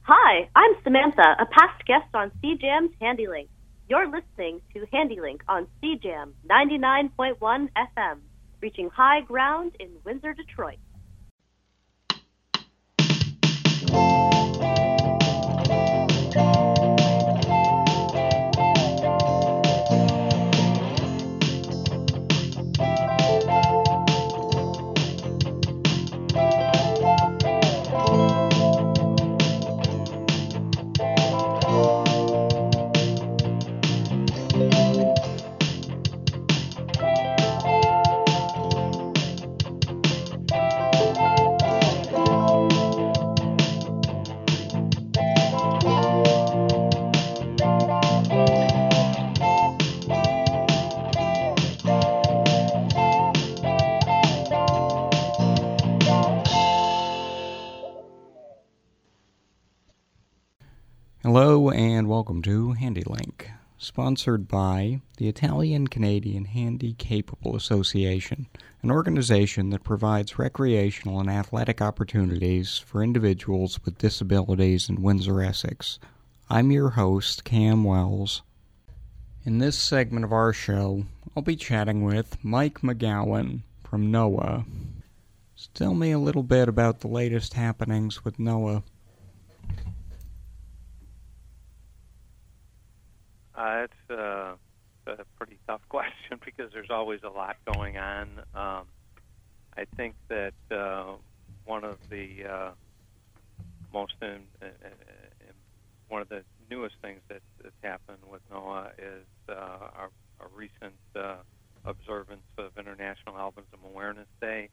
Hi, I'm Samantha, a past guest on CJAM's HandyLink. You're listening to HandyLink on CJAM 99.1 FM, reaching high ground in Windsor, Detroit. Hello and welcome to HandyLink, sponsored by the Italian-Canadian Handy-Capable Association, an organization that provides recreational and athletic opportunities for individuals with disabilities in Windsor, Essex. I'm your host, Cam Wells. In this segment of our show, I'll be chatting with Mike McGowan from NOAA. So tell me a little bit about the latest happenings with NOAA. It's a pretty tough question because there's always a lot going on. I think that one of the one of the newest things that's happened with NOAA is our recent observance of International Albinism Awareness Day.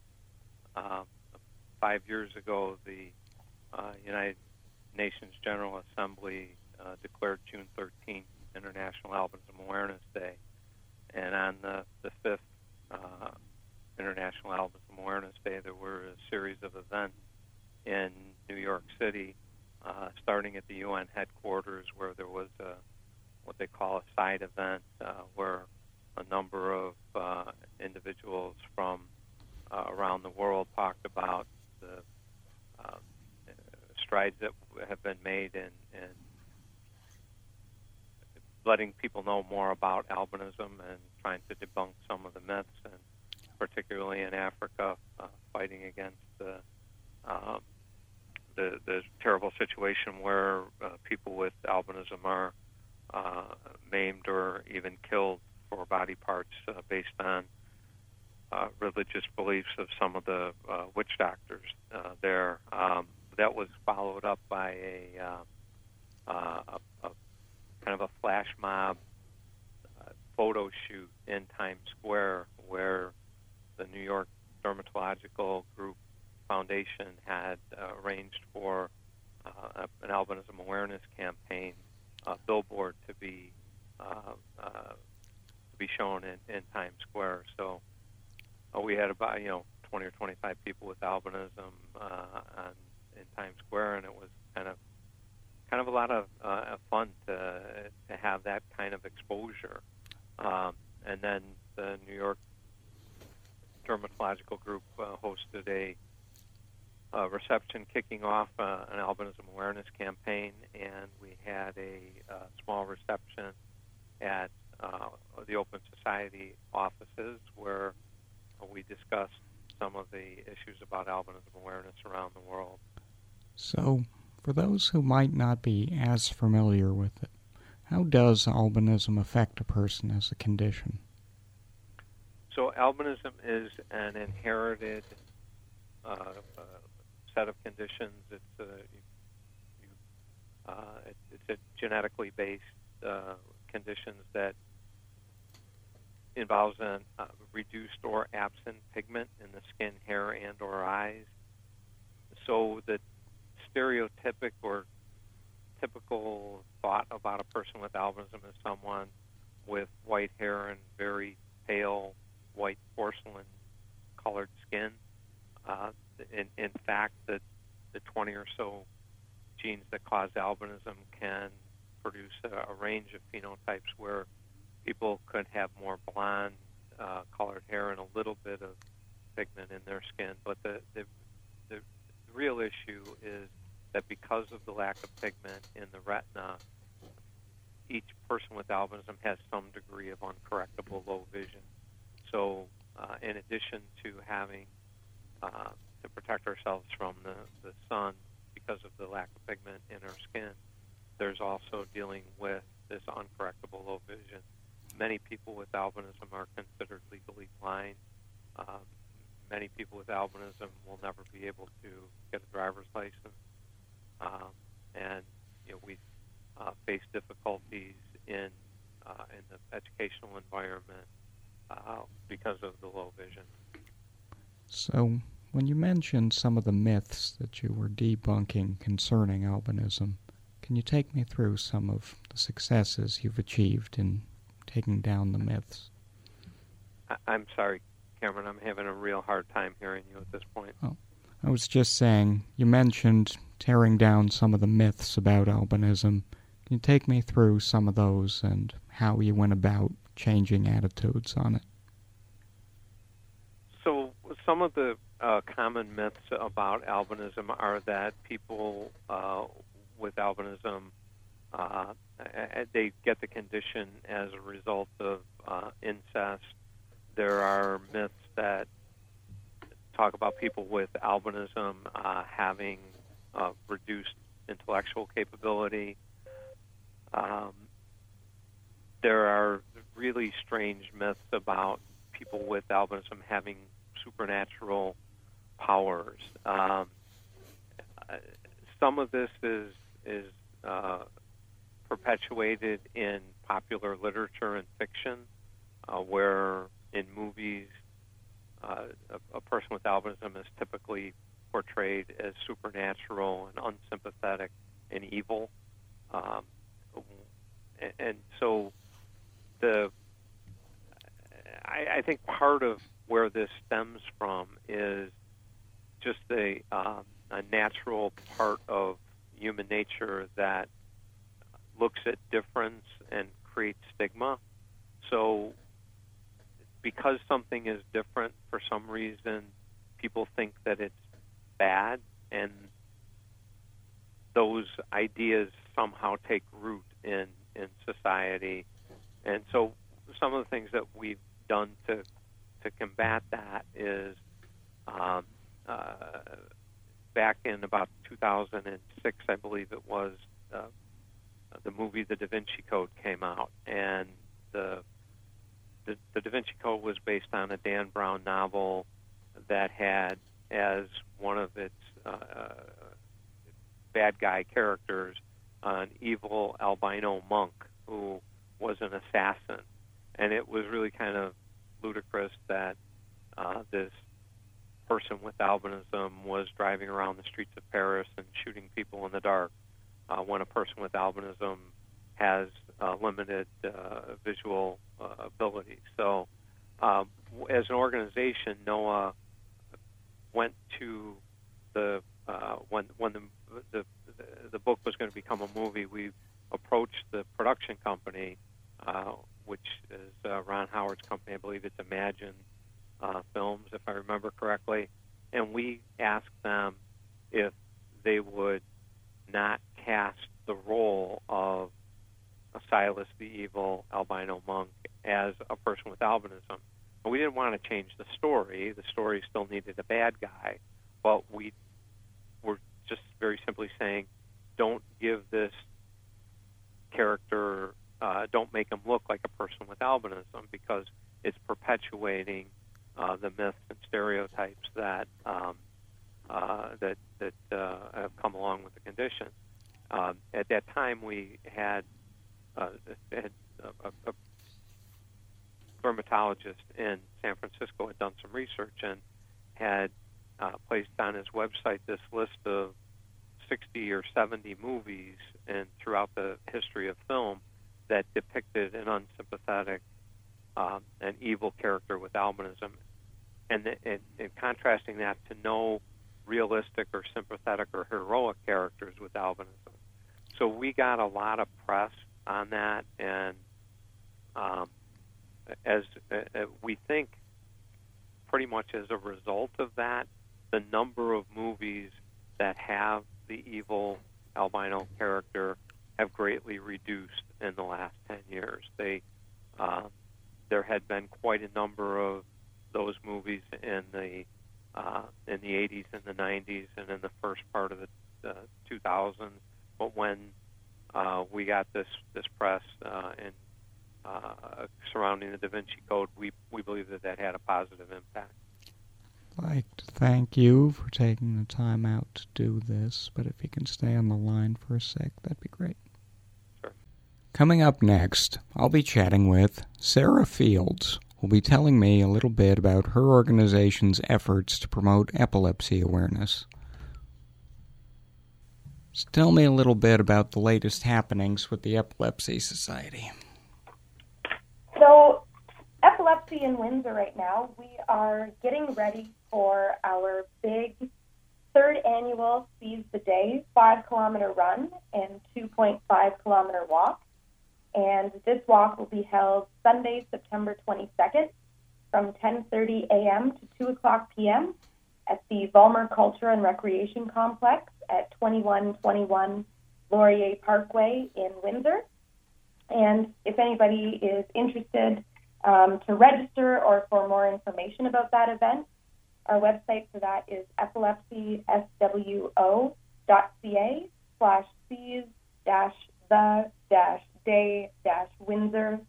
5 years ago, the United Nations General Assembly declared June 13th International Albinism Awareness Day, and on the 5th International Albinism Awareness Day, there were a series of events in New York City, starting at the UN headquarters, where there was what they call a side event, where a number of individuals from around the world talked about the strides that have been made in letting people know more about albinism and trying to debunk some of the myths, and particularly in Africa, fighting against the terrible situation where people with albinism are maimed or even killed for body parts based on religious beliefs of some of the witch doctors there. That was followed up by a kind of a flash mob photo shoot in Times Square, where the New York Dermatological Group Foundation had arranged for an albinism awareness campaign billboard to be shown in Times Square. So we had about 20 or 25 people with albinism in Times Square, and it was kind of a lot of fun to have that kind of exposure. And then the New York Dermatological Group hosted a reception kicking off an albinism awareness campaign, and we had a small reception at the Open Society offices where we discussed some of the issues about albinism awareness around the world. So, for those who might not be as familiar with it, how does albinism affect a person as a condition? So albinism is an inherited set of conditions. It's a genetically based conditions that involves a reduced or absent pigment in the skin, hair, and or eyes. So the stereotypic or typical thought about a person with albinism is someone with white hair and very pale white porcelain colored skin. In fact, the 20 or so genes that cause albinism can produce a range of phenotypes where people could have more blonde colored hair and a little bit of pigment in their skin. But the real issue is that because of the lack of pigment in the retina, each person with albinism has some degree of uncorrectable low vision. So in addition to having to protect ourselves from the sun because of the lack of pigment in our skin, there's also dealing with this uncorrectable low vision. Many people with albinism are considered legally blind. Many people with albinism will never be able to get a driver's license. And we face difficulties in the educational environment because of the low vision. So, when you mentioned some of the myths that you were debunking concerning albinism, can you take me through some of the successes you've achieved in taking down the myths? I'm sorry, Cameron, I'm having a real hard time hearing you at this point. Oh, I was just saying, you mentioned tearing down some of the myths about albinism. Can you take me through some of those and how you went about changing attitudes on it? So some of the common myths about albinism are that people with albinism, they get the condition as a result of incest. There are myths that talk about people with albinism having reduced intellectual capability. There are really strange myths about people with albinism having supernatural powers. Some of this is perpetuated in popular literature and fiction, where in movies a person with albinism is typically portrayed as supernatural and unsympathetic and evil. And so I think part of where this stems from is just a natural part of human nature that looks at difference and creates stigma. So because something is different for some reason, people think that it's bad, and those ideas somehow take root in society. And so some of the things that we've done to combat that is back in about 2006, I believe it was, the movie The Da Vinci Code came out, and the Da Vinci Code was based on a Dan Brown novel that had as one of its bad guy characters an evil albino monk who was an assassin. And it was really kind of ludicrous that this person with albinism was driving around the streets of Paris and shooting people in the dark when a person with albinism has limited visual ability. So as an organization, NOAA went to when the book was going to become a movie, we approached the production company, which is Ron Howard's company. I believe it's Imagine Films, if I remember correctly. And we asked them if they would not cast the role of Silas the evil albino monk as a person with albinism. And we didn't want to change the story. The story still needed a bad guy. But we were just very simply saying, don't give this character, don't make him look like a person with albinism, because it's perpetuating the myths and stereotypes that have come along with the condition. At that time, we had a dermatologist in San Francisco had done some research and had placed on his website this list of 60 or 70 movies and throughout the history of film that depicted an unsympathetic and evil character with albinism, and contrasting that to no realistic or sympathetic or heroic characters with albinism. So we got a lot of press on that, and as we think pretty much as a result of that, the number of movies that have the evil albino character have greatly reduced in the last 10 years. There had been quite a number of those movies in the 80s and the 90s and in the first part of the 2000s. But when we got this press surrounding the Da Vinci Code, we believe that had a positive impact. I'd like to thank you for taking the time out to do this, but if you can stay on the line for a sec, that'd be great. Sure. Coming up next, I'll be chatting with Sarah Fields, who'll be telling me a little bit about her organization's efforts to promote epilepsy awareness. So tell me a little bit about the latest happenings with the Epilepsy Society. So, Epilepsy in Windsor right now, we are getting ready for our big third annual Seize the Day 5-kilometer run and 2.5-kilometer walk. And this walk will be held Sunday, September 22nd from 10:30 a.m. to 2 o'clock p.m. at the Vollmer Culture and Recreation Complex at 2121 Laurier Parkway in Windsor. And if anybody is interested to register or for more information about that event, our website for that is epilepsyswo.ca/seize-the-day-windsor/.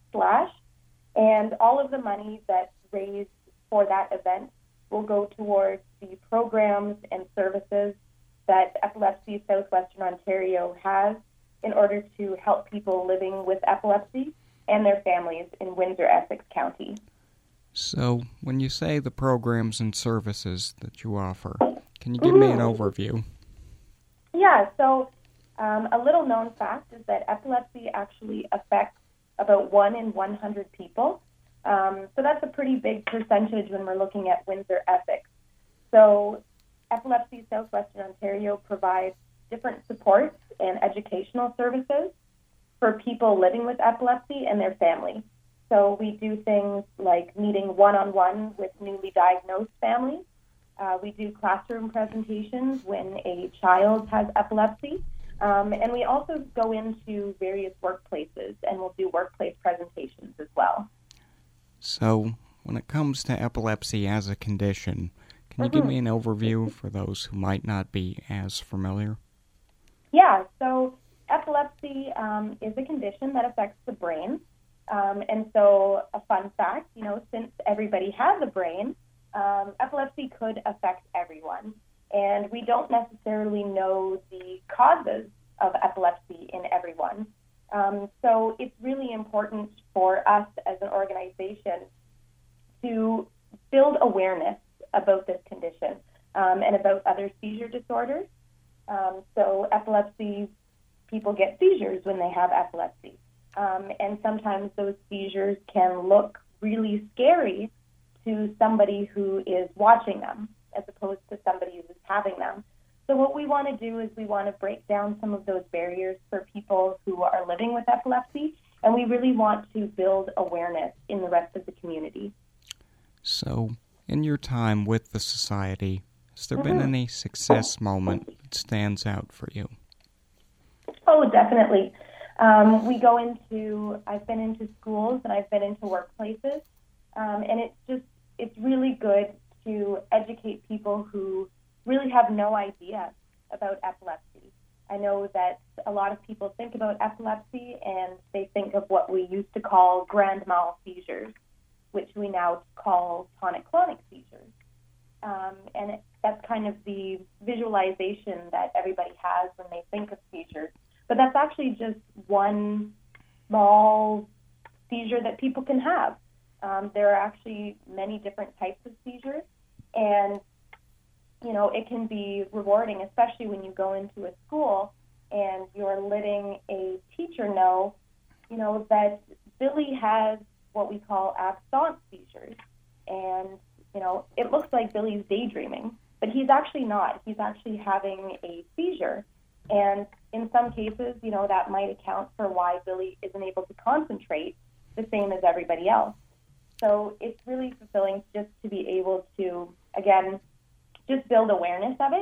And all of the money that's raised for that event will go towards the programs and services that Epilepsy Southwestern Ontario has in order to help people living with epilepsy and their families in Windsor-Essex County. So, when you say the programs and services that you offer, can you give me an overview? Yeah, so a little known fact is that epilepsy actually affects about 1 in 100 people. So that's a pretty big percentage when we're looking at Windsor-Essex. So Epilepsy Southwestern Ontario provides different supports and educational services for people living with epilepsy and their family. So we do things like meeting one-on-one with newly diagnosed families. We do classroom presentations when a child has epilepsy. And we also go into various workplaces and we'll do workplace presentations as well. So when it comes to epilepsy as a condition, can you give me an overview for those who might not be as familiar? Yeah, so epilepsy is a condition that affects the brain. And so a fun fact, since everybody has a brain, epilepsy could affect everyone. And we don't necessarily know the causes of epilepsy in everyone. So it's really important for us as an organization to build awareness about this condition and about other seizure disorders. So epilepsy, people get seizures when they have epilepsy. And sometimes those seizures can look really scary to somebody who is watching them as opposed to somebody who's having them. So what we want to do is we want to break down some of those barriers for people who are living with epilepsy, and we really want to build awareness in the rest of the community. So, in your time with the Society, has there been any success moment that stands out for you? Oh, definitely. I've been into schools and I've been into workplaces, and it's really good to educate people who really have no idea about epilepsy. I know that a lot of people think about epilepsy and they think of what we used to call grand mal seizures, which we now call tonic-clonic seizures. That's kind of the visualization that everybody has when they think of seizures. But that's actually just one small seizure that people can have. There are actually many different types of seizures, and it can be rewarding, especially when you go into a school and you're letting a teacher know, that Billy has what we call absence seizures, and it looks like Billy's daydreaming, but he's actually not. He's actually having a seizure. And in some cases, that might account for why Billy isn't able to concentrate the same as everybody else. So it's really fulfilling just to be able to, again, just build awareness of it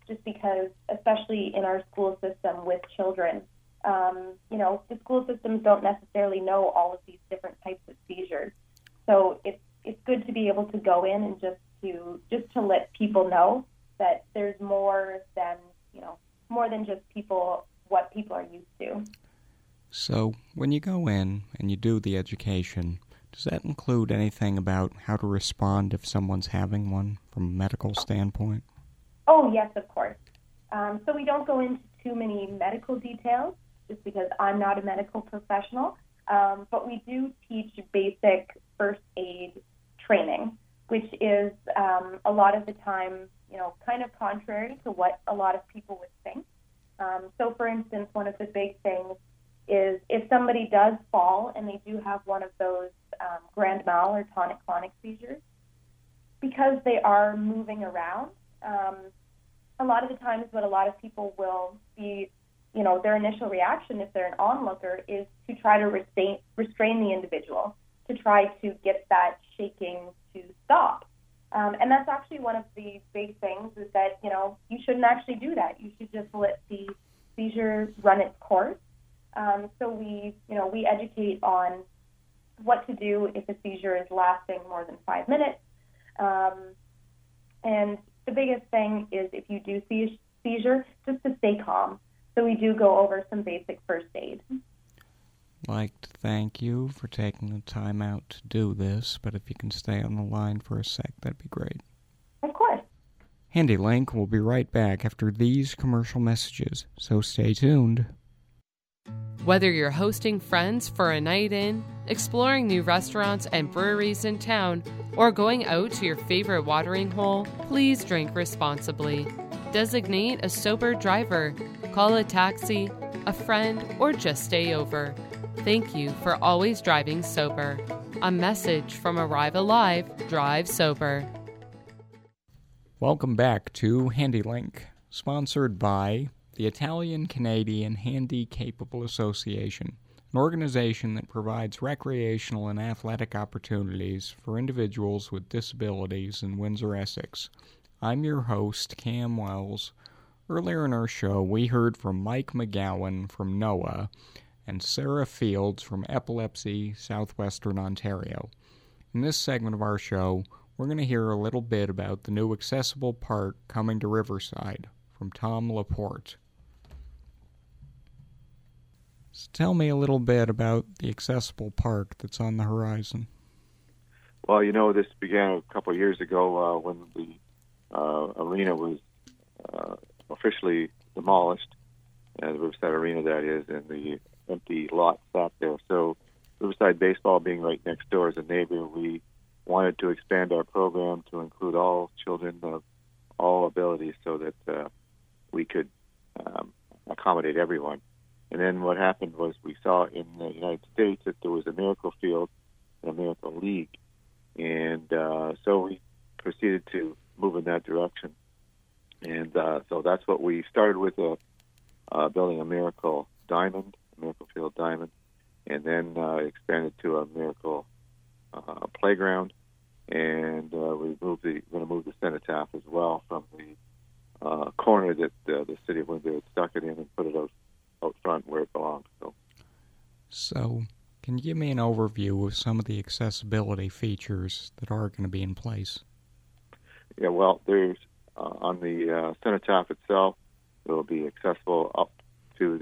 just because, especially in our school system with children, the school systems don't necessarily know all of these different types of seizures. So it's good to be able to go in and just to let people know that there's more than just what people are used to. So when you go in and you do the education, does that include anything about how to respond if someone's having one from a medical standpoint? Oh, yes, of course. So we don't go into too many medical details just because I'm not a medical professional, but we do teach basic first aid training, which is a lot of the time, kind of contrary to what a lot of people would think. So, for instance, one of the big things is if somebody does fall and they do have one of those grand mal or tonic-clonic seizures, because they are moving around, a lot of the times what a lot of people will be, their initial reaction if they're an onlooker is to try to restrain the individual, to try to get that shaking to stop. And that's actually one of the big things is that, you shouldn't actually do that. You should just let the seizure run its course. So we educate on what to do if a seizure is lasting more than 5 minutes. And the biggest thing is if you do see a seizure, just to stay calm. So we do go over some basic first aid. I'd like to thank you for taking the time out to do this, but if you can stay on the line for a sec, that'd be great. Of course. HandyLink will be right back after these commercial messages, so stay tuned. Whether you're hosting friends for a night in, exploring new restaurants and breweries in town, or going out to your favorite watering hole, please drink responsibly. Designate a sober driver, call a taxi, a friend, or just stay over. Thank you for always driving sober. A message from Arrive Alive, Drive Sober. Welcome back to HandyLink, sponsored by the Italian-Canadian Handy-Capable Association, an organization that provides recreational and athletic opportunities for individuals with disabilities in Windsor, Essex. I'm your host, Cam Wells. Earlier in our show, we heard from Mike McGowan from NOAA and Sarah Fields from Epilepsy, Southwestern Ontario. In this segment of our show, we're going to hear a little bit about the new accessible park coming to Riverside from Tom Laporte. So tell me a little bit about the accessible park that's on the horizon. Well, this began a couple of years ago when the arena was officially demolished, the Riverside Arena, that is, and the empty lot sat there. So Riverside Baseball being right next door as a neighbor, we wanted to expand our program to include all children of all abilities so that we could accommodate everyone. And then what happened was we saw in the United States that there was a Miracle Field and a Miracle League. And so we proceeded to move in that direction. And so that's what we started with, building a Miracle Diamond, a Miracle Field Diamond, and then expanded to a Miracle Playground. And we're going to move the cenotaph as well from the corner that the city of Windsor had stuck it in and put it out front where it belongs. So, can you give me an overview of some of the accessibility features that are going to be in place? Yeah, well, there's on the cenotaph itself, it will be accessible up to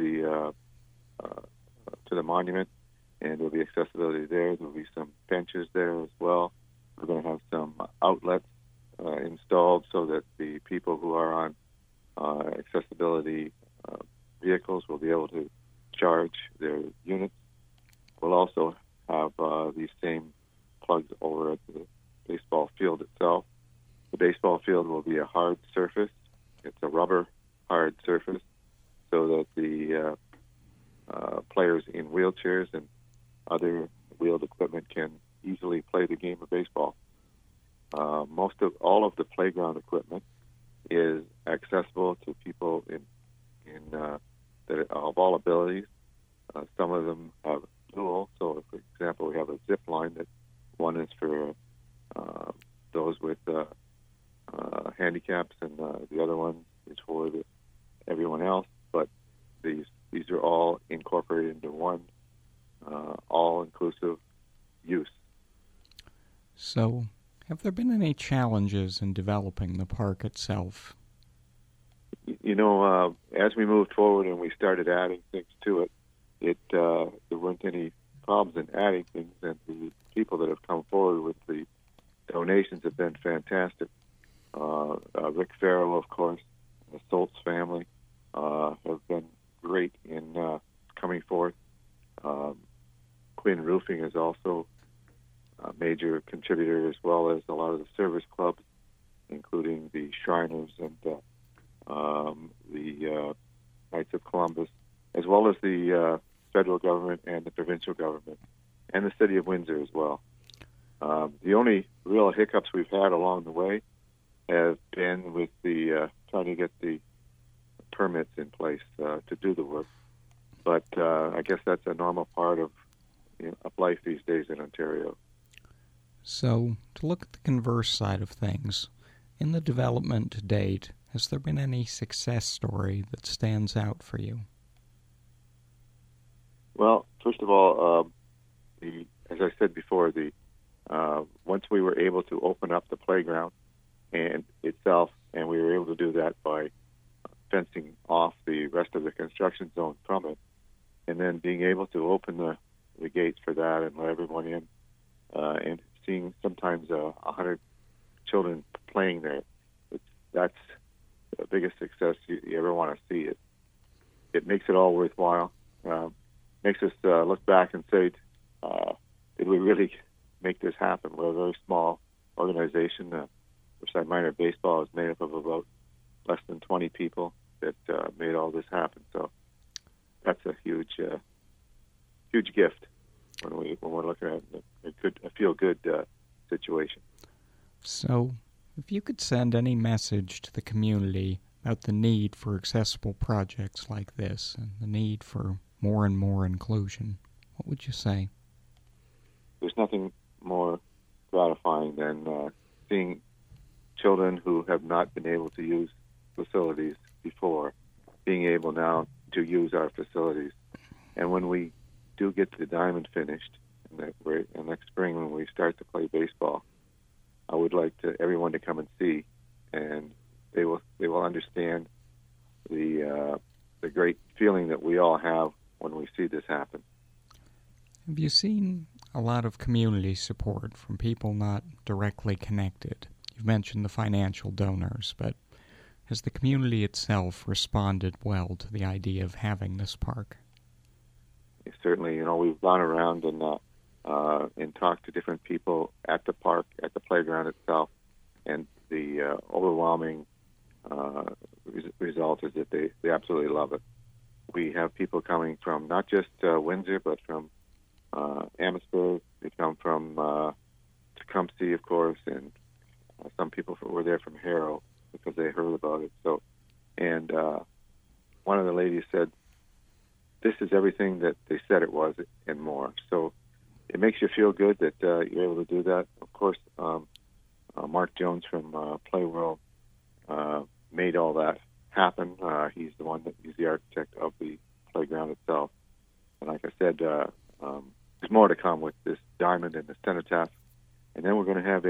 the monument, and there will be accessibility there. There will be some benches there as well. We're going to have some outlets installed so that the people who are on accessibility vehicles will be able to charge their units. We'll also have these same plugs over at the baseball field itself. The baseball field will be a hard surface. It's a rubber hard surface so that the players in wheelchairs and other wheeled equipment can easily play the game of baseball. All of the playground equipment is accessible to people that of all abilities. Some of them have dual. So, for example, we have a zip line that one is for those with handicaps, and the other one is for everyone else, but these are all incorporated into one all-inclusive use. So, have there been any challenges in developing the park itself? As we moved forward and we started adding things to it, there weren't any problems in adding things, and the people that have come forward with the donations have been fantastic. Rick Farrell, of course, the Stoltz family have been great in coming forth. Quinn Roofing is also a major contributor, as well as a lot of the service clubs, including the Shriners and the Knights of Columbus, as well as the federal government and the provincial government, and the city of Windsor as well. The only real hiccups we've had along the way have been with the trying to get the permits in place to do the work. But I guess that's a normal part of life these days in Ontario. So, to look at the converse side of things, in the development to date, has there been any success story that stands out for you? Well, first of all, as I said before, once we were able to open up the playground and itself, and we were able to do that by fencing off the rest of the construction zone from it, and then being able to open the gates for that and let everyone in, and seeing sometimes 100 children playing there, that's the biggest success you ever want to see. It makes it all worthwhile. Makes us look back and say, did we really make this happen? We're a very small organization. Riverside Minor Baseball is made up of about less than 20 people that made all this happen. So that's a huge gift when we're looking at a feel-good situation. So, if you could send any message to the community about the need for accessible projects like this and the need for more and more inclusion, what would you say? There's nothing more gratifying than seeing children who have not been able to use facilities before being able now to use our facilities. And when we do get the diamond finished, and next spring when we start to play baseball, I would like everyone to come and see, and they will understand the great feeling that we all have when we see this happen. Have you seen a lot of community support from people not directly connected? You've mentioned the financial donors, but has the community itself responded well to the idea of having this park? Certainly, we've gone around and talked to different people at the park, at the playground itself, and the overwhelming result is that they absolutely love it. We have people coming from not just Windsor, but from Amherstburg. They come from Tecumseh, of course, and some people were there from Harrow because they heard about it. So, and one of the ladies said, "This is everything that they said it was and more." So it makes you feel good that you're able to do that. Of course, Mark Jones from Playworld made all that happen. He's the architect of the playground itself. And like I said, there's more to come with this diamond and the cenotaph. And then we're going to have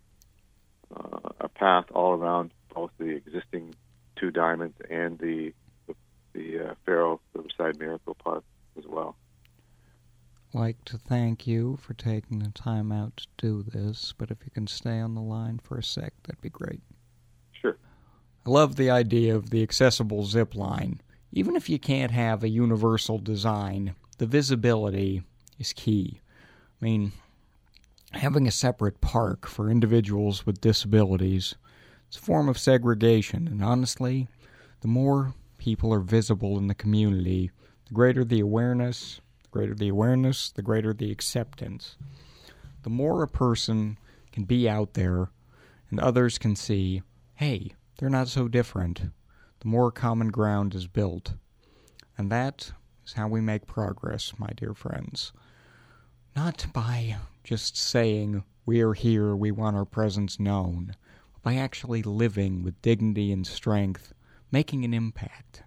a path all around both the existing two diamonds and the Farrell Riverside Miracle Park as well. I'd like to thank you for taking the time out to do this, but if you can stay on the line for a sec, that'd be great. Sure. I love the idea of the accessible zip line. Even if you can't have a universal design, the visibility is key. I mean, having a separate park for individuals with disabilities is a form of segregation, and honestly, the more people are visible in the community, the greater the awareness, the greater the acceptance. The more a person can be out there and others can see, hey, they're not so different, the more common ground is built. And that is how we make progress, my dear friends. Not by just saying, we are here, we want our presence known, but by actually living with dignity and strength, making an impact.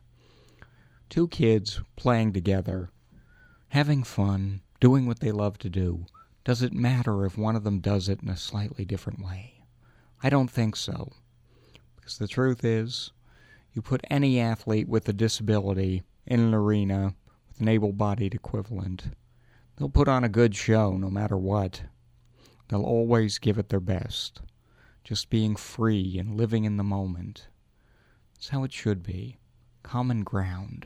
Two kids playing together, having fun, doing what they love to do. Does it matter if one of them does it in a slightly different way? I don't think so. Because the truth is, you put any athlete with a disability in an arena with an able-bodied equivalent, they'll put on a good show no matter what. They'll always give it their best. Just being free and living in the moment. That's how it should be. Common ground.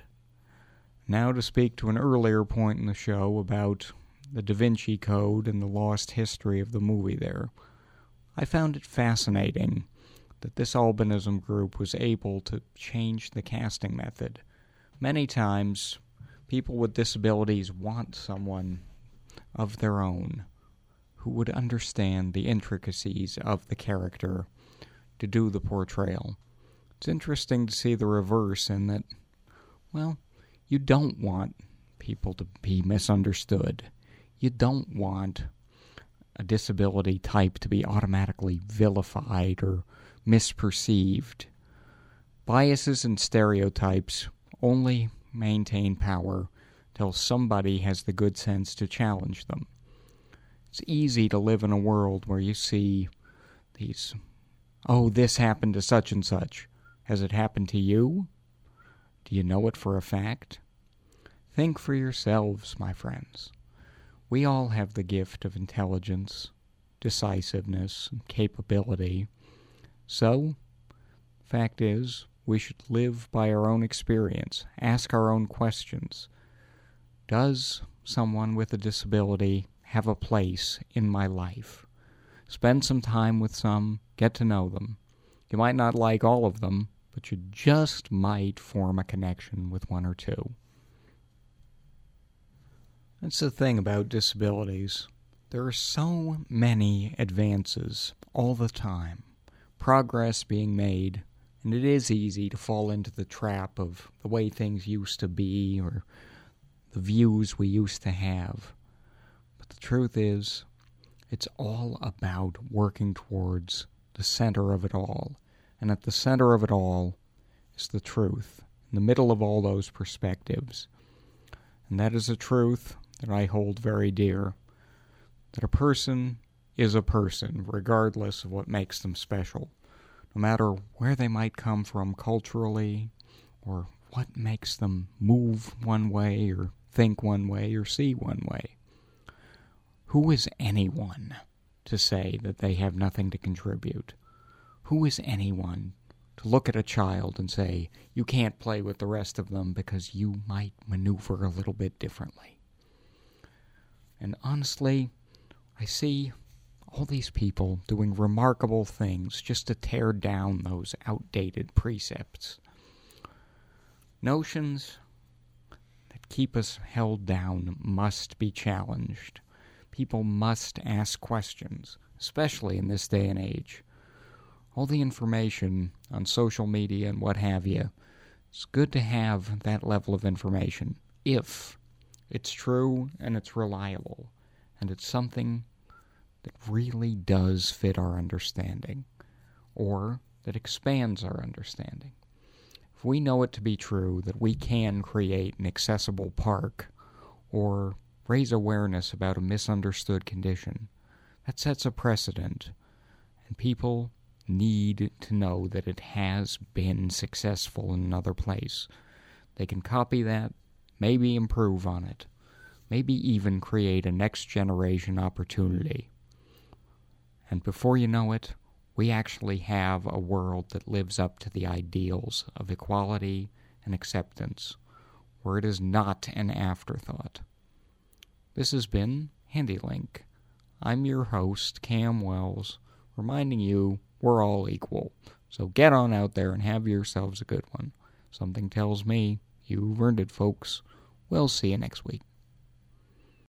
Now to speak to an earlier point in the show about the Da Vinci Code and the lost history of the movie there. I found it fascinating that this albinism group was able to change the casting method. Many times, people with disabilities want someone of their own who would understand the intricacies of the character to do the portrayal. It's interesting to see the reverse in that, well, you don't want people to be misunderstood. You don't want a disability type to be automatically vilified or misperceived. Biases and stereotypes only maintain power till somebody has the good sense to challenge them. It's easy to live in a world where you see these, oh, this happened to such and such. Has it happened to you? Do you know it for a fact? Think for yourselves, my friends. We all have the gift of intelligence, decisiveness, and capability. So, fact is, we should live by our own experience, ask our own questions. Does someone with a disability have a place in my life? Spend some time with some, get to know them. You might not like all of them, but you just might form a connection with one or two. That's the thing about disabilities. There are so many advances all the time, progress being made, and it is easy to fall into the trap of the way things used to be or the views we used to have. But the truth is, it's all about working towards the center of it all. And at the center of it all is the truth, in the middle of all those perspectives. And that is a truth that I hold very dear, that a person is a person, regardless of what makes them special, no matter where they might come from culturally, or what makes them move one way, or think one way, or see one way. Who is anyone to say that they have nothing to contribute? Who is anyone to look at a child and say, you can't play with the rest of them because you might maneuver a little bit differently? And honestly, I see all these people doing remarkable things just to tear down those outdated precepts. Notions that keep us held down must be challenged. People must ask questions, especially in this day and age. All the information on social media and what have you, it's good to have that level of information if it's true and it's reliable and it's something that really does fit our understanding or that expands our understanding. If we know it to be true that we can create an accessible park or raise awareness about a misunderstood condition, that sets a precedent, and people need to know that it has been successful in another place. They can copy that, maybe improve on it, maybe even create a next generation opportunity. And before you know it, we actually have a world that lives up to the ideals of equality and acceptance, where it is not an afterthought. This has been HandyLink. I'm your host, Cam Wells, reminding you we're all equal. So get on out there and have yourselves a good one. Something tells me you've earned it, folks. We'll see you next week.